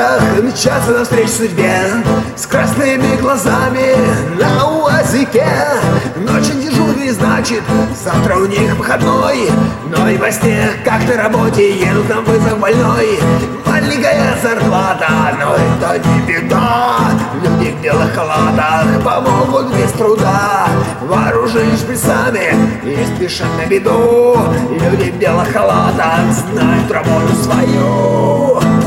халатах мчатся навстречу судьбе, с красными глазами на УАЗике. Ночью дежурный, значит, завтра у них выходной, но и во сне, как на работе, едут на вызов больной. Маленькая зарплата, но это не беда, люди в белых халатах помогут без труда. Вооружились шприцами и спешат на беду, люди в белых халатах знают работу свою.